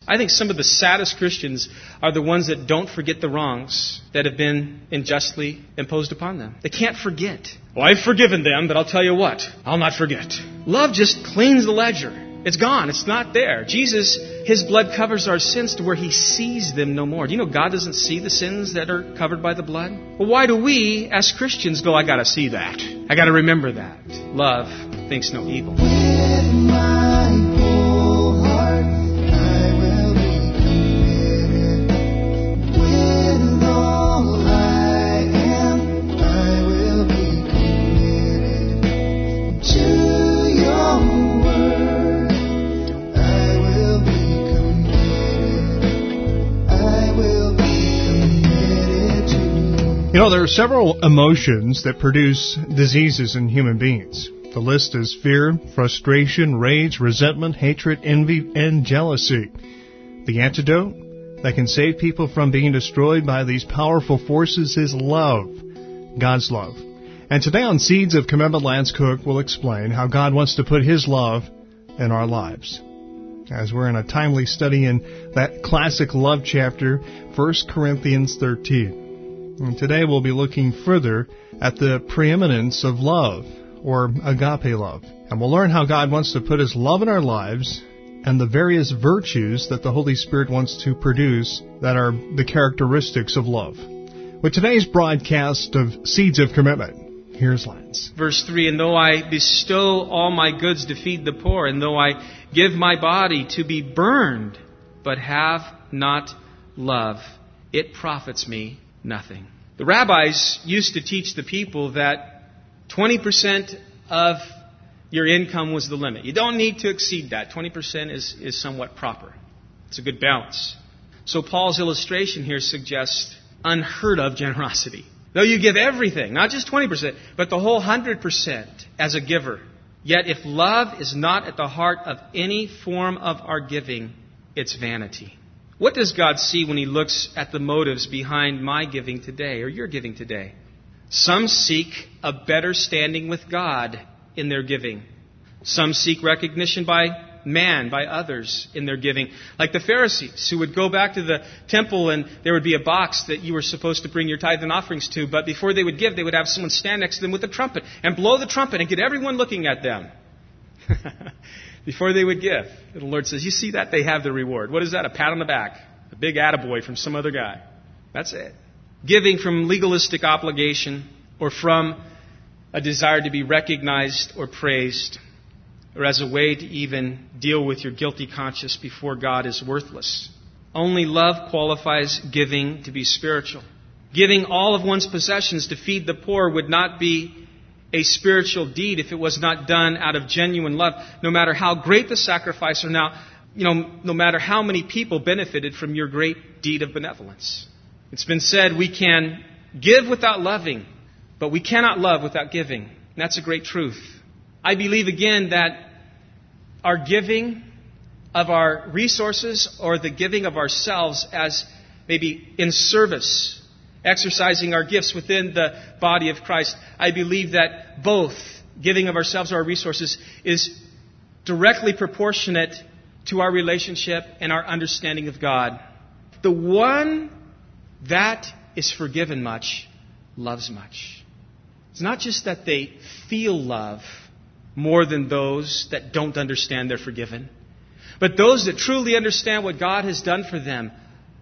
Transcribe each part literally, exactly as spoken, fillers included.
I think some of the saddest Christians are the ones that don't forget the wrongs that have been unjustly imposed upon them. They can't forget. Well, I've forgiven them, but I'll tell you what, I'll not forget. Love just cleans the ledger. It's gone. It's not there. Jesus, His blood covers our sins to where He sees them no more. Do you know God doesn't see the sins that are covered by the blood? Well, why do we, as Christians, go, I got to see that. I got to remember that. Love thinks no evil. With my whole heart, I will be committed. With all I am, I will be committed to your word. I will be committed. I will be committed to you. You know, there are several emotions that produce diseases in human beings. The list is fear, frustration, rage, resentment, hatred, envy, and jealousy. The antidote that can save people from being destroyed by these powerful forces is love, God's love. And today on Seeds of Commitment, Lance Cook will explain how God wants to put His love in our lives. As we're in a timely study in that classic love chapter, First Corinthians thirteen. And today we'll be looking further at the preeminence of love, or agape love. And we'll learn how God wants to put His love in our lives and the various virtues that the Holy Spirit wants to produce that are the characteristics of love. With today's broadcast of Seeds of Commitment, here's Lance. Verse three, and though I bestow all my goods to feed the poor, and though I give my body to be burned, but have not love, it profits me nothing. The rabbis used to teach the people that twenty percent of your income was the limit. You don't need to exceed that. twenty percent is, is somewhat proper. It's a good balance. So Paul's illustration here suggests unheard of generosity. Though you give everything, not just twenty percent, but the whole one hundred percent as a giver. Yet if love is not at the heart of any form of our giving, it's vanity. What does God see when He looks at the motives behind my giving today or your giving today? Some seek a better standing with God in their giving. Some seek recognition by man, by others in their giving. Like the Pharisees who would go back to the temple and there would be a box that you were supposed to bring your tithe and offerings to. But before they would give, they would have someone stand next to them with a trumpet and blow the trumpet and get everyone looking at them. Before they would give. The Lord says, you see that? They have the reward. What is that? A pat on the back. A big attaboy from some other guy. That's it. Giving from legalistic obligation or from a desire to be recognized or praised or as a way to even deal with your guilty conscience before God is worthless. Only love qualifies giving to be spiritual. Giving all of one's possessions to feed the poor would not be a spiritual deed if it was not done out of genuine love, no matter how great the sacrifice or now, you know, no matter how many people benefited from your great deed of benevolence. It's been said we can give without loving, but we cannot love without giving. And that's a great truth. I believe again that our giving of our resources or the giving of ourselves as maybe in service, exercising our gifts within the body of Christ, I believe that both giving of ourselves or our resources is directly proportionate to our relationship and our understanding of God. The one that is forgiven much loves much. It's not just that they feel love more than those that don't understand they're forgiven, but those that truly understand what God has done for them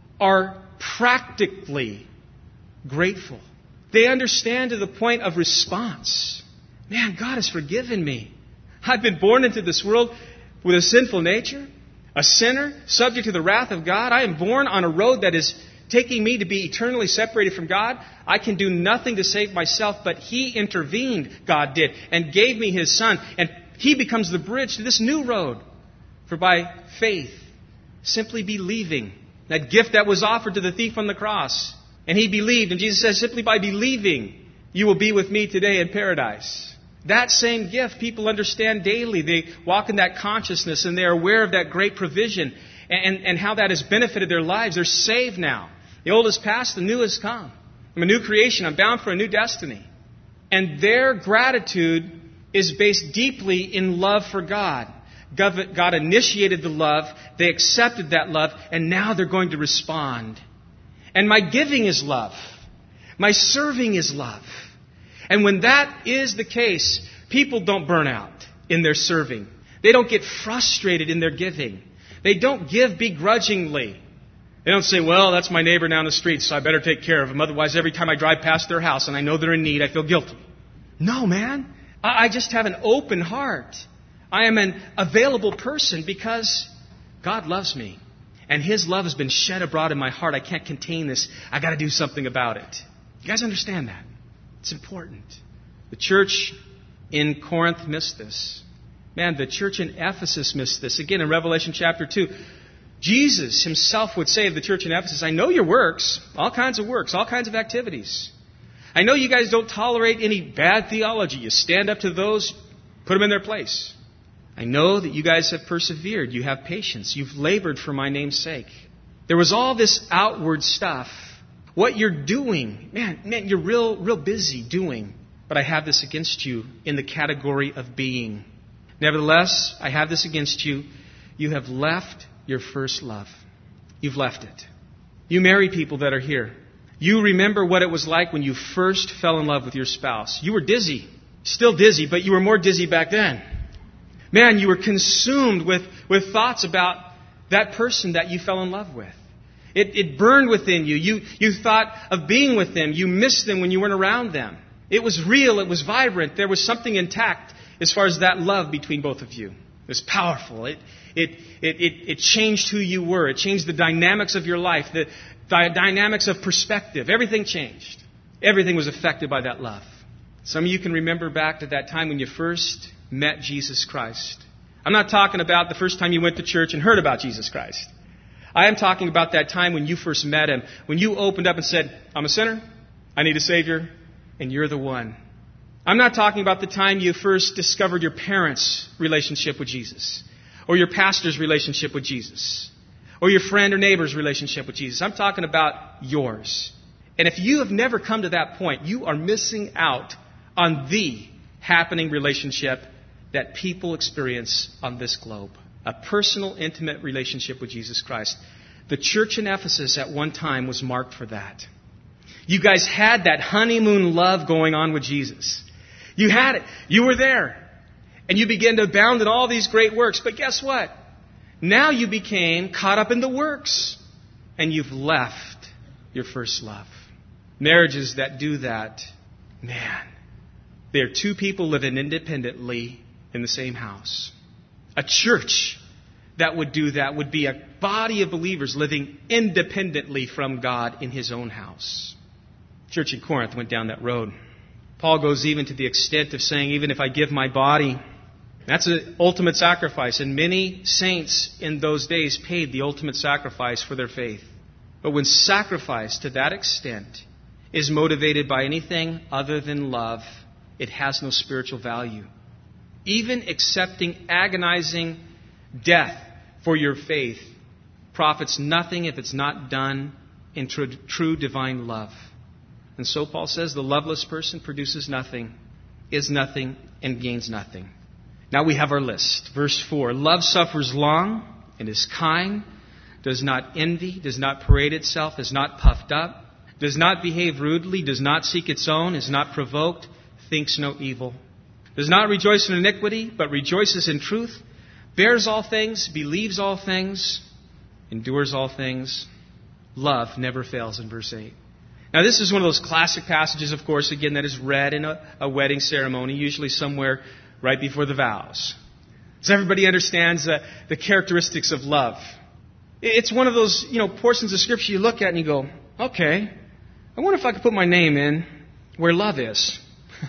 are practically grateful. They understand to the point of response. Man, God has forgiven me. I've been born into this world with a sinful nature, a sinner, subject to the wrath of God. I am born on a road that is taking me to be eternally separated from God. I can do nothing to save myself, but He intervened, God did, and gave me His Son. And He becomes the bridge to this new road. For by faith, simply believing, that gift that was offered to the thief on the cross, and he believed, and Jesus says, simply by believing, you will be with me today in paradise. That same gift people understand daily. They walk in that consciousness and they're aware of that great provision and, and how that has benefited their lives. They're saved now. The old is past, the new has come. I'm a new creation. I'm bound for a new destiny. And their gratitude is based deeply in love for God. God initiated the love. They accepted that love. And now they're going to respond. And my giving is love. My serving is love. And when that is the case, people don't burn out in their serving. They don't get frustrated in their giving. They don't give begrudgingly. They don't say, well, that's my neighbor down the street, so I better take care of them. Otherwise, every time I drive past their house and I know they're in need, I feel guilty. No, man. I just have an open heart. I am an available person because God loves me. And His love has been shed abroad in my heart. I can't contain this. I got to do something about it. You guys understand that? It's important. The church in Corinth missed this. Man, the church in Ephesus missed this. Again, in Revelation chapter two, Jesus Himself would say of the church in Ephesus, I know your works, all kinds of works, all kinds of activities. I know you guys don't tolerate any bad theology. You stand up to those, put them in their place. I know that you guys have persevered. You have patience. You've labored for my name's sake. There was all this outward stuff. What you're doing, man, man, you're real, real busy doing. But I have this against you in the category of being. Nevertheless, I have this against you. You have left your first love. You've left it. You married people that are here. You remember what it was like when you first fell in love with your spouse. You were dizzy. Still dizzy, but you were more dizzy back then. Man, you were consumed with, with thoughts about that person that you fell in love with. It, it burned within you. You. You thought of being with them. You missed them when you weren't around them. It was real. It was vibrant. There was something intact as far as that love between both of you. It was powerful. It, it, it, it, it changed who you were. It changed the dynamics of your life, the, the dynamics of perspective. Everything changed. Everything was affected by that love. Some of you can remember back to that time when you first met Jesus Christ. I'm not talking about the first time you went to church and heard about Jesus Christ. I am talking about that time when you first met Him, when you opened up and said, I'm a sinner, I need a Savior, and you're the one. I'm not talking about the time you first discovered your parents' relationship with Jesus, or your pastor's relationship with Jesus, or your friend or neighbor's relationship with Jesus. I'm talking about yours. And if you have never come to that point, you are missing out on the happening relationship that people experience on this globe. A personal, intimate relationship with Jesus Christ. The church in Ephesus at one time was marked for that. You guys had that honeymoon love going on with Jesus. You had it. You were there. And you began to abound in all these great works. But guess what? Now you became caught up in the works. And you've left your first love. Marriages that do that, man, they're two people living independently in the same house. A church that would do that would be a body of believers living independently from God in His own house. Church in Corinth went down that road. Paul goes even to the extent of saying, even if I give my body, that's an ultimate sacrifice. And many saints in those days paid the ultimate sacrifice for their faith. But when sacrifice to that extent is motivated by anything other than love, it has no spiritual value. Even accepting agonizing death for your faith profits nothing if it's not done in true, true divine love. And so Paul says the loveless person produces nothing, is nothing, and gains nothing. Now we have our list. Verse four, love suffers long and is kind, does not envy, does not parade itself, is not puffed up, does not behave rudely, does not seek its own, is not provoked, thinks no evil, does not rejoice in iniquity, but rejoices in truth, bears all things, believes all things, endures all things. Love never fails in verse eight. Now this is one of those classic passages, of course, again, that is read in a, a wedding ceremony, usually somewhere right before the vows. So everybody understands uh, the characteristics of love. It's one of those, you know, portions of Scripture you look at and you go, okay, I wonder if I could put my name in where love is.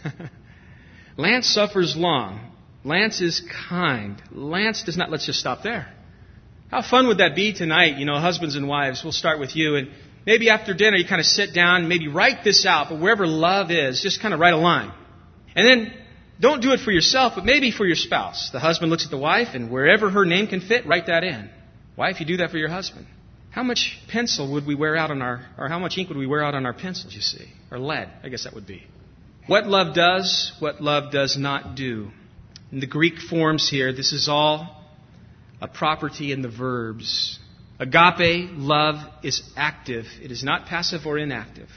Lance suffers long. Lance is kind. Lance does not... Let's just stop there. How fun would that be tonight? You know, husbands and wives, we'll start with you. And maybe after dinner you kind of sit down, maybe write this out. But wherever love is, just kind of write a line. And then don't do it for yourself, but maybe for your spouse. The husband looks at the wife, and wherever her name can fit, write that in. Wife, you do that for your husband. How much pencil would we wear out on our... Or how much ink would we wear out on our pencils, you see? Or lead, I guess that would be. What love does, what love does not do. In the Greek forms here, this is all a property in the verbs. Agape love is active. It is not passive or inactive.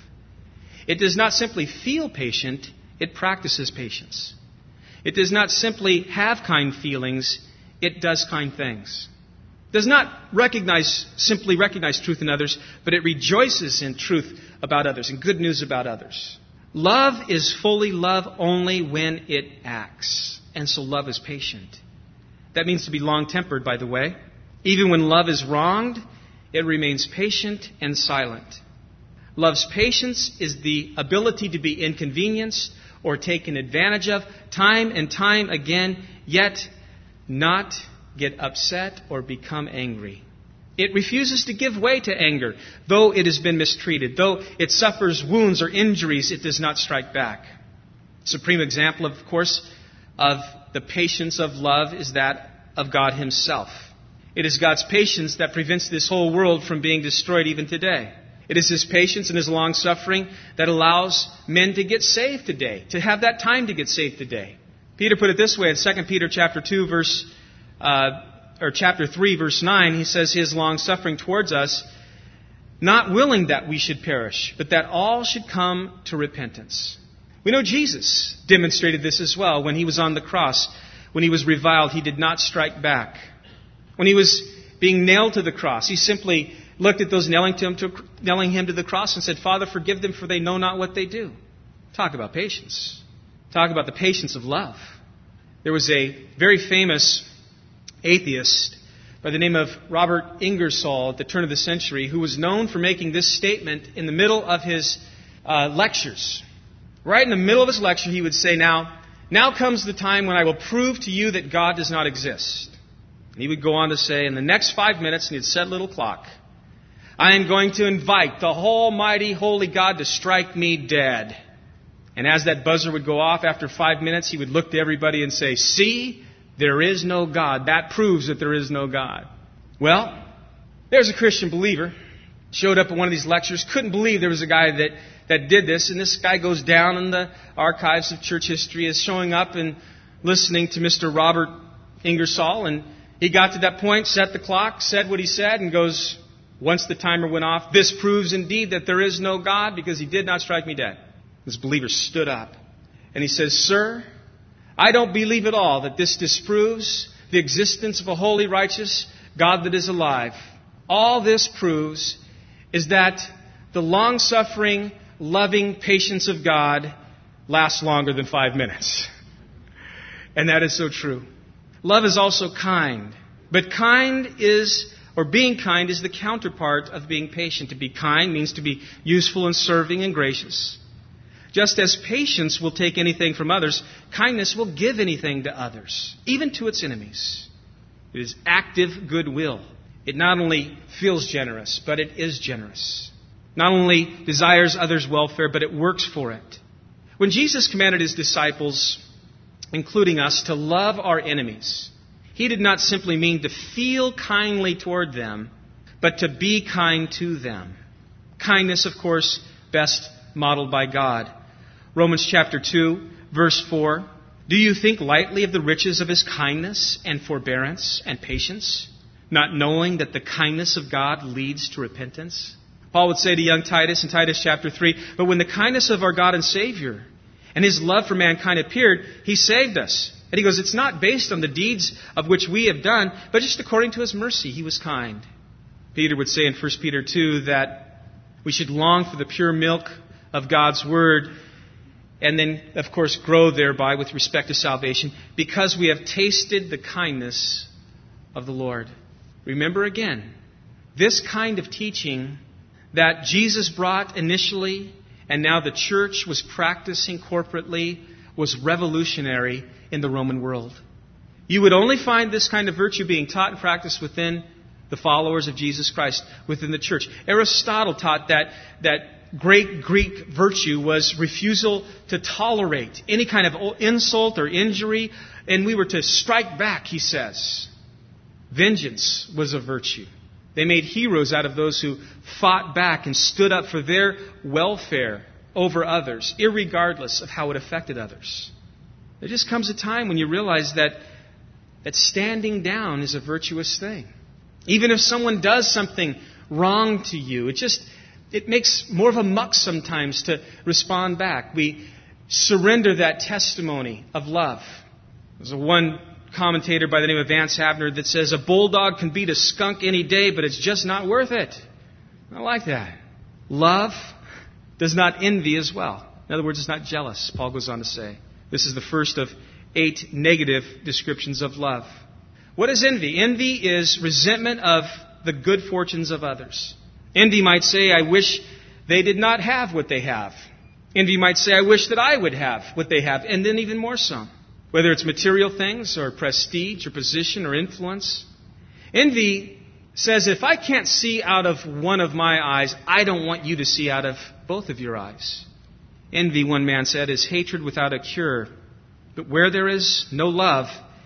It does not simply feel patient, it practices patience. It does not simply have kind feelings, it does kind things. It does not recognize, simply recognize truth in others, but it rejoices in truth about others and good news about others. Love is fully love only when it acts. And so love is patient. That means to be long-tempered, by the way. Even when love is wronged, it remains patient and silent. Love's patience is the ability to be inconvenienced or taken advantage of time and time again, yet not get upset or become angry. It refuses to give way to anger. Though it has been mistreated, though it suffers wounds or injuries, it does not strike back. Supreme example, of course, of the patience of love is that of God Himself. It is God's patience that prevents this whole world from being destroyed even today. It is His patience and His long-suffering that allows men to get saved today, to have that time to get saved today. Peter put it this way in Second Peter chapter two, verse, uh, or chapter three, verse nine. He says, His long-suffering towards us, not willing that we should perish, but that all should come to repentance. We know Jesus demonstrated this as well when He was on the cross. When He was reviled, He did not strike back. When He was being nailed to the cross, He simply looked at those nailing, to him to, nailing Him to the cross and said, Father, forgive them, for they know not what they do. Talk about patience. Talk about the patience of love. There was a very famous atheist by the name of Robert Ingersoll at the turn of the century who was known for making this statement in the middle of his uh, lectures. Right in the middle of his lecture, he would say, now, now comes the time when I will prove to you that God does not exist. And he would go on to say, in the next five minutes, and he'd set a little clock, I am going to invite the almighty, holy God to strike me dead. And as that buzzer would go off after five minutes, he would look to everybody and say, see, there is no God. That proves that there is no God. Well, there's a Christian believer, showed up at one of these lectures, couldn't believe there was a guy that, that did this. And this guy goes down in the archives of church history as showing up and listening to Mister Robert Ingersoll. And he got to that point, set the clock, said what he said, and goes, once the timer went off, this proves indeed that there is no God because He did not strike me dead. This believer stood up and he says, Sir, I don't believe at all that this disproves the existence of a holy, righteous God that is alive. All this proves is that the long-suffering, loving patience of God lasts longer than five minutes. And that is so true. Love is also kind. But kind is, or being kind is the counterpart of being patient. To be kind means to be useful and serving and gracious. Just as patience will take anything from others, kindness will give anything to others, even to its enemies. It is active goodwill. It not only feels generous, but it is generous. Not only desires others' welfare, but it works for it. When Jesus commanded His disciples, including us, to love our enemies, He did not simply mean to feel kindly toward them, but to be kind to them. Kindness, of course, best modeled by God. Romans chapter two, verse four. Do you think lightly of the riches of His kindness and forbearance and patience, not knowing that the kindness of God leads to repentance? Paul would say to young Titus in Titus chapter three, but when the kindness of our God and Savior and His love for mankind appeared, He saved us. And he goes, it's not based on the deeds of which we have done, but just according to His mercy, He was kind. Peter would say in First Peter two that we should long for the pure milk of God's Word, and then, of course, grow thereby with respect to salvation, because we have tasted the kindness of the Lord. Remember again, this kind of teaching that Jesus brought initially, and now the church was practicing corporately, was revolutionary in the Roman world. You would only find this kind of virtue being taught and practiced within the followers of Jesus Christ, within the church. Aristotle taught that that great Greek virtue was refusal to tolerate any kind of insult or injury, and we were to strike back, he says. Vengeance was a virtue. They made heroes out of those who fought back and stood up for their welfare over others, irregardless of how it affected others. There just comes a time when you realize that that standing down is a virtuous thing. Even if someone does something wrong to you, it just it makes more of a muck sometimes to respond back. We surrender that testimony of love. There's a one commentator by the name of Vance Havner that says, a bulldog can beat a skunk any day, but it's just not worth it. I like that. Love does not envy as well. In other words, it's not jealous, Paul goes on to say. This is the first of eight negative descriptions of love. What is envy? Envy is resentment of the good fortunes of others. Envy might say, I wish they did not have what they have. Envy might say, I wish that I would have what they have, and then even more so. Whether it's material things or prestige or position or influence. Envy says, if I can't see out of one of my eyes, I don't want you to see out of both of your eyes. Envy, one man said, is hatred without a cure. But where there is no love,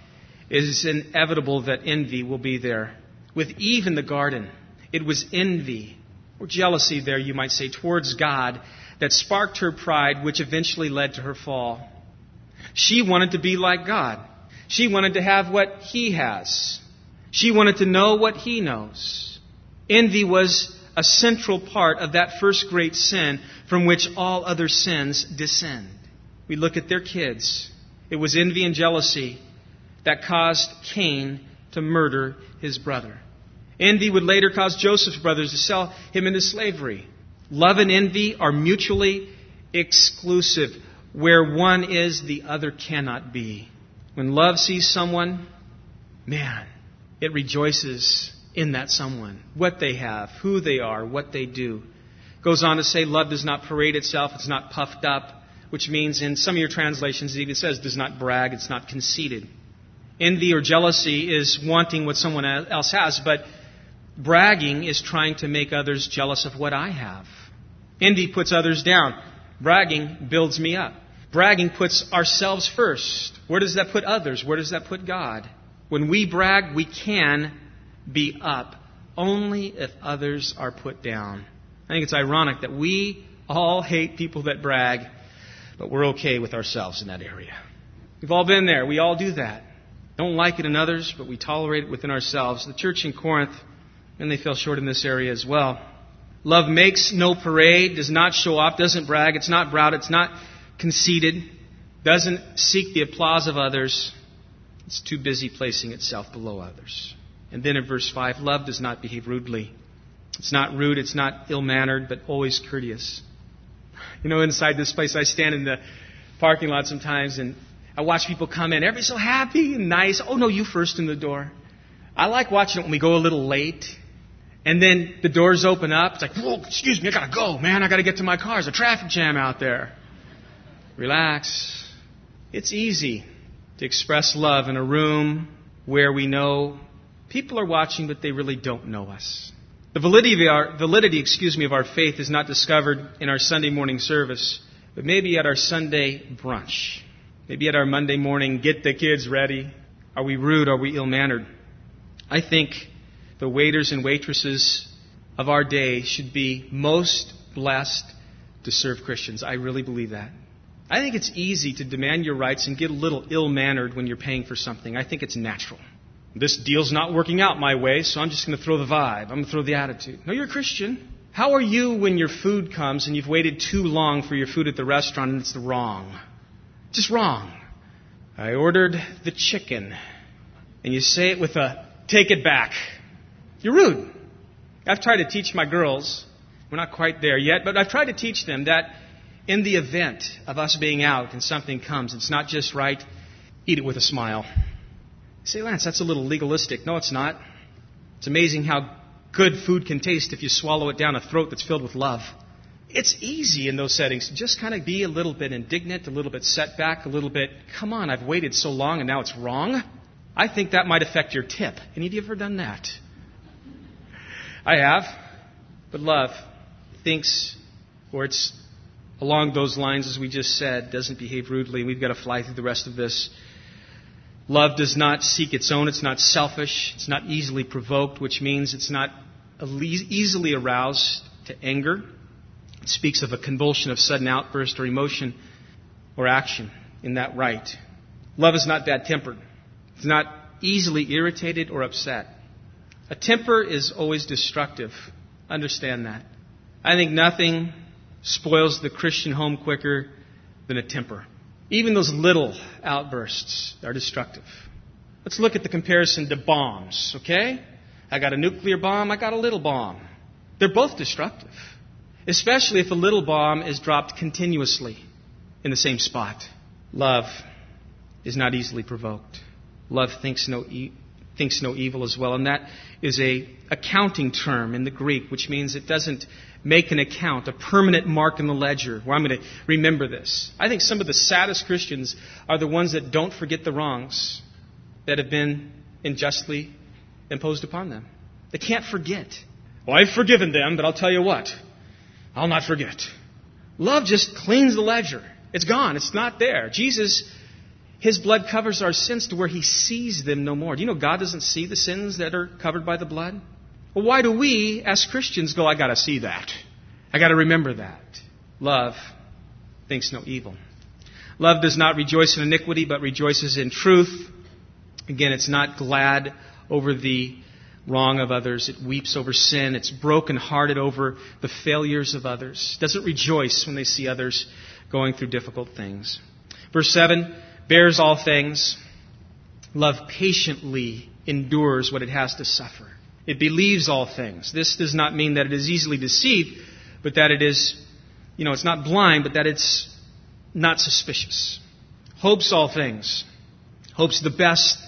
it is inevitable that envy will be there. With Eve in the garden, it was envy, or jealousy there, you might say, towards God that sparked her pride, which eventually led to her fall. She wanted to be like God. She wanted to have what He has. She wanted to know what He knows. Envy was a central part of that first great sin from which all other sins descend. We look at their kids. It was envy and jealousy that caused Cain to murder his brother. Envy would later cause Joseph's brothers to sell him into slavery. Love and envy are mutually exclusive. Where one is, the other cannot be. When love sees someone, man, it rejoices in that someone. What they have, who they are, what they do. Goes on to say, love does not parade itself, it's not puffed up, which means in some of your translations it even says does not brag, it's not conceited. Envy or jealousy is wanting what someone else has, but bragging is trying to make others jealous of what I have. Envy puts others down. Bragging builds me up. Bragging puts ourselves first. Where does that put others? Where does that put God? When we brag, we can be up only if others are put down. I think it's ironic that we all hate people that brag, but we're okay with ourselves in that area. We've all been there. We all do that. Don't like it in others, but we tolerate it within ourselves. The church in Corinth, and they fell short in this area as well. Love makes no parade, does not show off, doesn't brag, it's not proud, it's not conceited, doesn't seek the applause of others. It's too busy placing itself below others. And then in verse five, love does not behave rudely. It's not rude, it's not ill-mannered, but always courteous. You know, inside this place, I stand in the parking lot sometimes and I watch people come in. Everybody's so happy and nice. Oh, no, you first in the door. I like watching it when we go a little late. And then the doors open up. It's like, whoa, excuse me, I got to go, man. I got to get to my car. There's a traffic jam out there. Relax. It's easy to express love in a room where we know people are watching, but they really don't know us. The validity of our, validity, excuse me, of our faith is not discovered in our Sunday morning service, but maybe at our Sunday brunch. Maybe at our Monday morning, get the kids ready. Are we rude? Are we ill-mannered? I think the waiters and waitresses of our day should be most blessed to serve Christians. I really believe that. I think it's easy to demand your rights and get a little ill-mannered when you're paying for something. I think it's natural. This deal's not working out my way, so I'm just going to throw the vibe. I'm going to throw the attitude. No, you're a Christian. How are you when your food comes and you've waited too long for your food at the restaurant and it's the wrong? Just wrong. I ordered the chicken. And you say it with a, take it back. You're rude. I've tried to teach my girls, we're not quite there yet, but I've tried to teach them that in the event of us being out and something comes, it's not just right, eat it with a smile. You say, Lance, that's a little legalistic. No, it's not. It's amazing how good food can taste if you swallow it down a throat that's filled with love. It's easy in those settings to just kind of be a little bit indignant, a little bit set back, a little bit, come on, I've waited so long and now it's wrong. I think that might affect your tip. Any of you ever done that? I have. But love thinks, or it's along those lines as we just said, doesn't behave rudely. We've got to fly through the rest of this. Love does not seek its own. It's not selfish. It's not easily provoked, which means it's not easily aroused to anger. It speaks of a convulsion of sudden outburst or emotion or action in that right. Love is not bad-tempered. It's not easily irritated or upset. A temper is always destructive. Understand that. I think nothing spoils the Christian home quicker than a temper. Even those little outbursts are destructive. Let's look at the comparison to bombs, okay? I got a nuclear bomb, I got a little bomb. They're both destructive, especially if a little bomb is dropped continuously in the same spot. Love is not easily provoked. Love thinks no e- thinks no evil as well, and that is a accounting term in the Greek, which means it doesn't make an account, a permanent mark in the ledger where I'm going to remember this. I think some of the saddest Christians are the ones that don't forget the wrongs that have been unjustly imposed upon them. They can't forget. Well, I've forgiven them, but I'll tell you what, I'll not forget. Love just cleans the ledger. It's gone. It's not there. Jesus, His blood covers our sins to where He sees them no more. Do you know God doesn't see the sins that are covered by the blood? Well, why do we, as Christians, go, I got to see that. I got to remember that. Love thinks no evil. Love does not rejoice in iniquity, but rejoices in truth. Again, it's not glad over the wrong of others. It weeps over sin. It's brokenhearted over the failures of others. It doesn't rejoice when they see others going through difficult things. Verse seven, bears all things. Love patiently endures what it has to suffer. It believes all things. This does not mean that it is easily deceived, but that it is, you know, it's not blind, but that it's not suspicious. Hopes all things. Hopes the best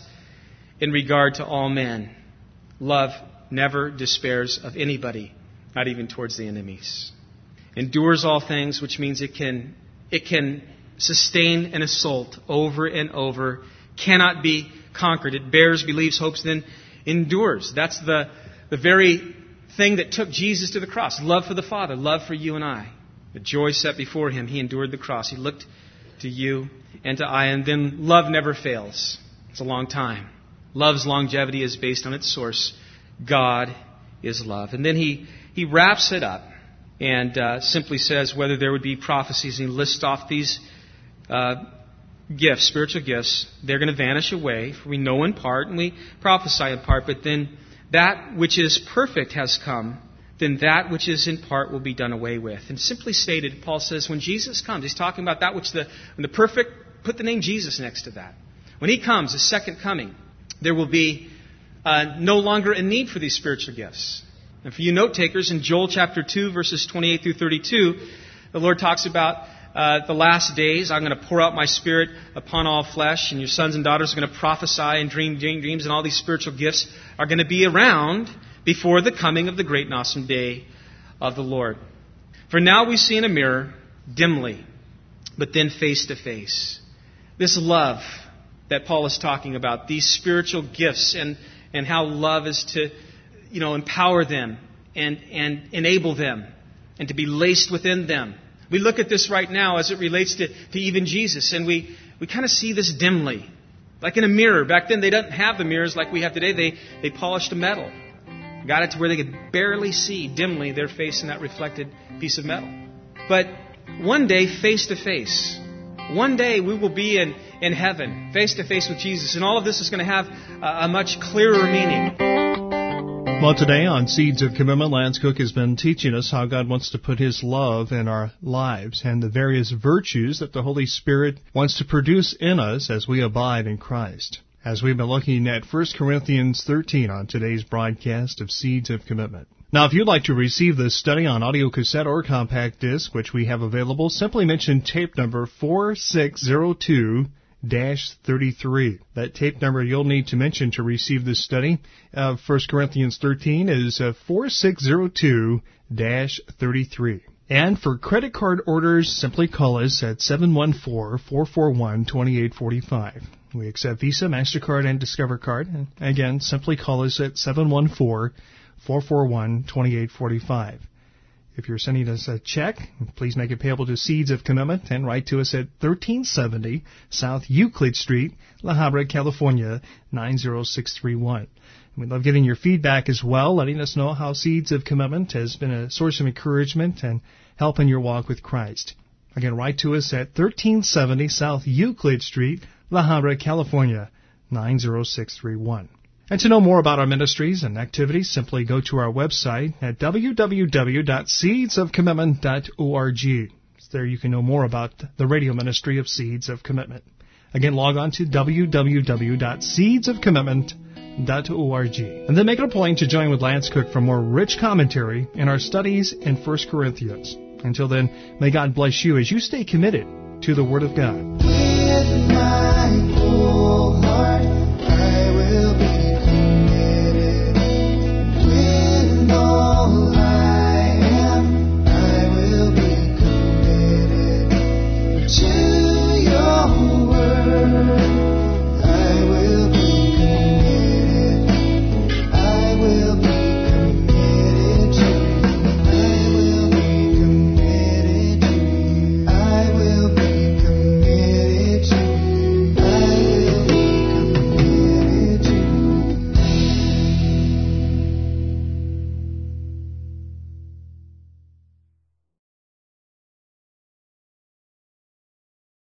in regard to all men. Love never despairs of anybody, not even towards the enemies. Endures all things, which means it can it can sustain an assault over and over, cannot be conquered. It bears, believes, hopes, then endures. That's the, the very thing that took Jesus to the cross. Love for the Father, love for you and I. The joy set before Him, He endured the cross. He looked to you and to I, and then love never fails. It's a long time. Love's longevity is based on its source. God is love. And then he, he wraps it up and uh, simply says whether there would be prophecies. And he lists off these uh, gifts, spiritual gifts. They're going to vanish away. For we know in part and we prophesy in part. But then that which is perfect has come. Then that which is in part will be done away with. And simply stated, Paul says when Jesus comes, he's talking about that which the, when the perfect, put the name Jesus next to that. When He comes, His second coming, there will be uh, no longer a need for these spiritual gifts. And for you note takers, in Joel chapter two, verses twenty-eight through thirty-two, the Lord talks about uh, the last days. I'm going to pour out my Spirit upon all flesh, and your sons and daughters are going to prophesy and dream dreams, and all these spiritual gifts are going to be around before the coming of the great and awesome day of the Lord. For now we see in a mirror, dimly, but then face to face. This love that Paul is talking about, these spiritual gifts and, and how love is to, you know, empower them and, and enable them and to be laced within them. We look at this right now as it relates to, to even Jesus, and we, we kind of see this dimly, like in a mirror. Back then they didn't have the mirrors like we have today. They, they polished a metal, got it to where they could barely see dimly their face in that reflected piece of metal. But one day, face to face, one day we will be in, in heaven, face to face with Jesus. And all of this is going to have a, a much clearer meaning. Well, today on Seeds of Commitment, Lance Cook has been teaching us how God wants to put His love in our lives and the various virtues that the Holy Spirit wants to produce in us as we abide in Christ. As we've been looking at First Corinthians thirteen on today's broadcast of Seeds of Commitment. Now, if you'd like to receive this study on audio cassette or compact disc, which we have available, simply mention tape number four six zero two dash thirty-three. That tape number you'll need to mention to receive this study of First Corinthians thirteen is uh, four six zero two dash thirty-three. And for credit card orders, simply call us at seven one four, four four one, two eight four five. We accept Visa, MasterCard, and Discover Card. And again, simply call us at seven one four, four four one, two eight four five. If you're sending us a check, please make it payable to Seeds of Commitment and write to us at thirteen seventy South Euclid Street, La Habra, California, nine zero six three one. We love getting your feedback as well, letting us know how Seeds of Commitment has been a source of encouragement and help in your walk with Christ. Again, write to us at thirteen seventy South Euclid Street, La Habra, California, nine zero six three one. And to know more about our ministries and activities, simply go to our website at w w w dot seeds of commitment dot org. There you can know more about the radio ministry of Seeds of Commitment. Again, log on to w w w dot seeds of commitment dot org. And then make it a point to join with Lance Cook for more rich commentary in our studies in First Corinthians. Until then, may God bless you as you stay committed to the Word of God.